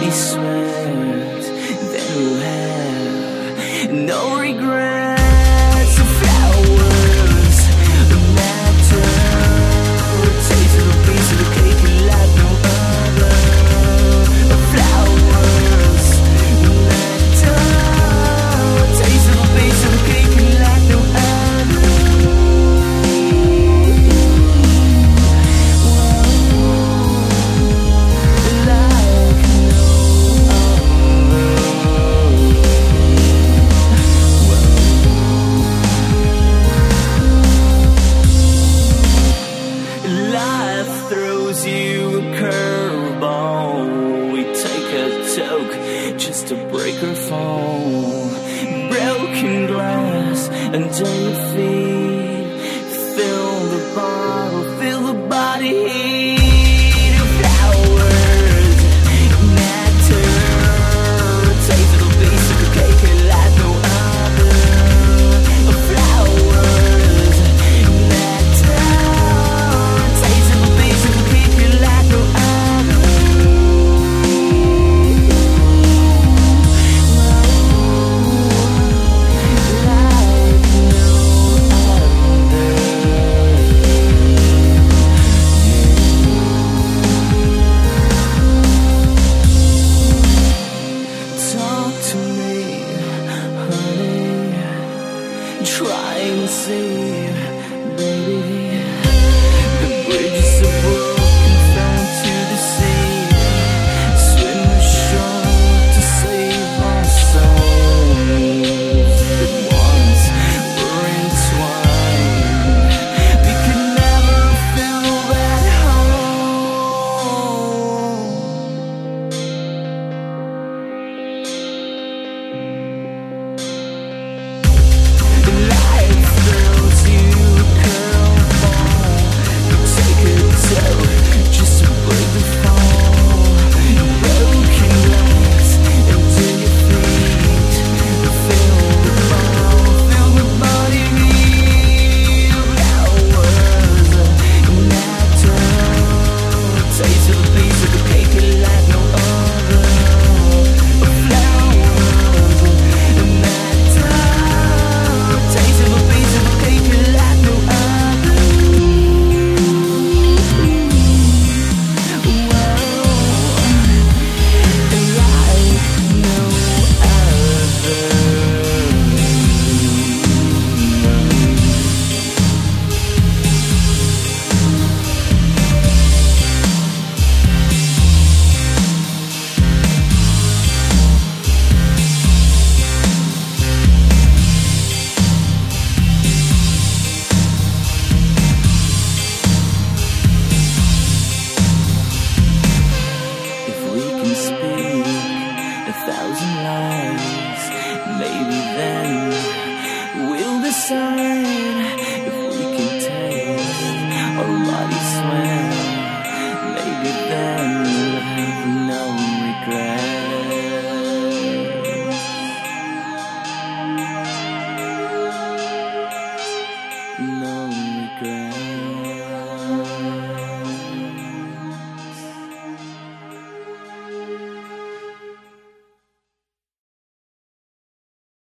we sweat, then we'll have no regrets. The flowers matter, a taste of a piece of the cake like no other. The flowers matter, a taste of a piece of the cake like no other. Life throws you a curveball. We take a toke just to break her fall. Broken glass under your feet. Fill the bottle, feel the body heat. Flowers matter, taste of a piece of the cake like no other. Flowers matter, taste of a piece of the cake like no other. Talk to me, honey. Try and see